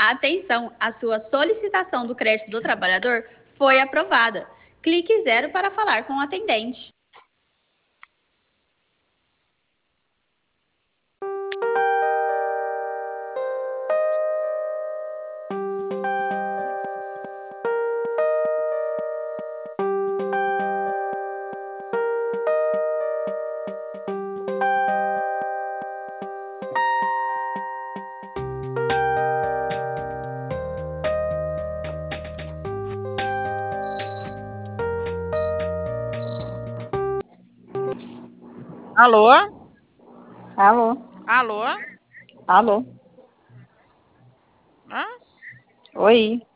Atenção, a sua solicitação do crédito do trabalhador foi aprovada. Clique 0 para falar com o atendente. Alô? Alô? Alô? Alô? Hã? Oi?